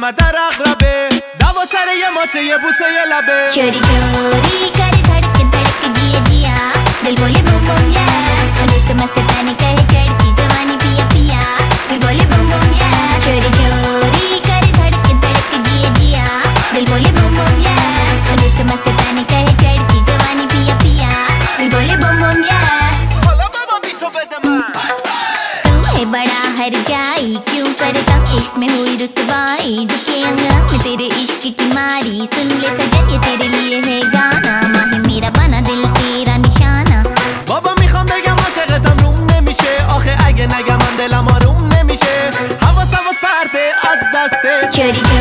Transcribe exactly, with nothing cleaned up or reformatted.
در اقربه دوا سر یه ماچه یه بوسه یه لبه چوری چوری کری دھڑک دھڑک جیا جیا دل بولے بوم بوم یا روت مستانی کہے چڑکی جوانی پیا پیا دل بولے بوم بوم یا چوری چوری کری دھڑک دھڑک جیا جیا دل بولے بوم بوم یا روت مستانی کہے چڑکی جوانی پیا پیا دل بولے بوم بوم یا حالا بابا بی تو بده من तू है बड़ा हर जाई क्यों करता इश्क में हुई रुसवाई दुखे अंग में तेरे इश्क की मारी सुन ले सजन ये तेरे लिए है गाना माही मेरा बना दिल तेरा निशाना بابا میخوام بگم عاشقتم روم نمیشه آخه اگه نگم من دلم آروم نمیشه حواس حواس پرده از دسته चोरी